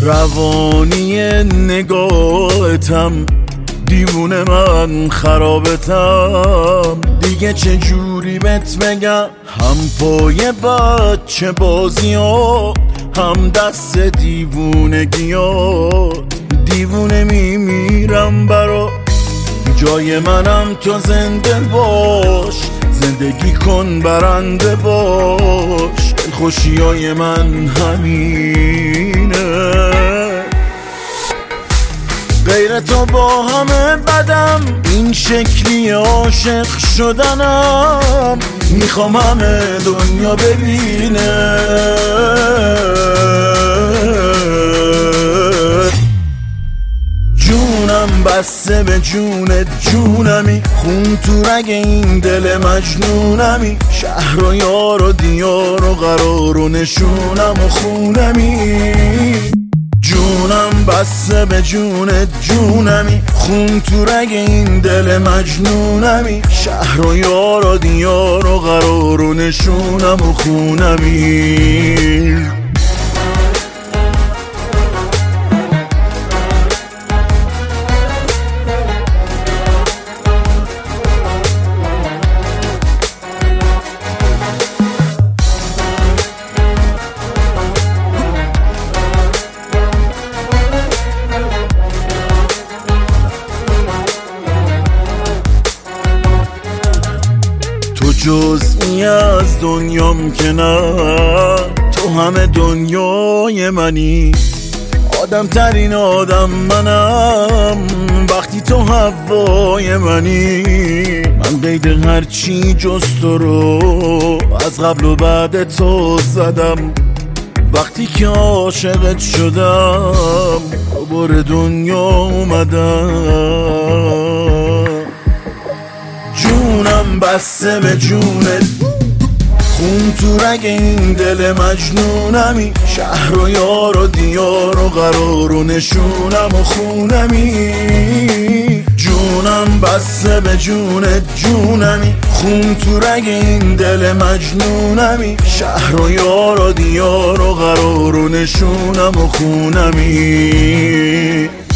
روانی نگاهتم، دیوونه من خرابتم. دیگه چه جوری بهت بگم، هم پای بچه بازیات، هم دست دیوونگیات. دیوونه میمیرم برا، جای منم تو زنده باش، زندگی کن برنده باش. خوشیای من همینه، غیر تو با همه بدم، این شکلی عاشق شدنم. میخوام همه دنیا ببینه جونم بسته به جونت، جونمی خون تو رگ این دل مجنونمی. شهر و یار و دیار و قرار و نشونم و خونمی. جونم بسته به جونت، جونمی خون تو رگ این دل مجنونمی. شهر و یار و دیار و قرار و نشونم و خونمی. جزئی از دنیام که نه، تو همه دنیای منی. آدم ترین آدم منم وقتی تو هوای منی. من قید هرچی جز تو رو از قبل و بعد تو زدم. وقتی که عاشقت شدم دوباره دنیا اومدم. جونم بسته به جونت، خون تو رگ این دل مجنونمی. شهر و یار و دیار و قرار و نشونم و خونمی. جونم بسته به جونت، جونمی خون تو رگ این دل مجنونمی. شهر و یار و دیار و قرار و نشونم و خونمی.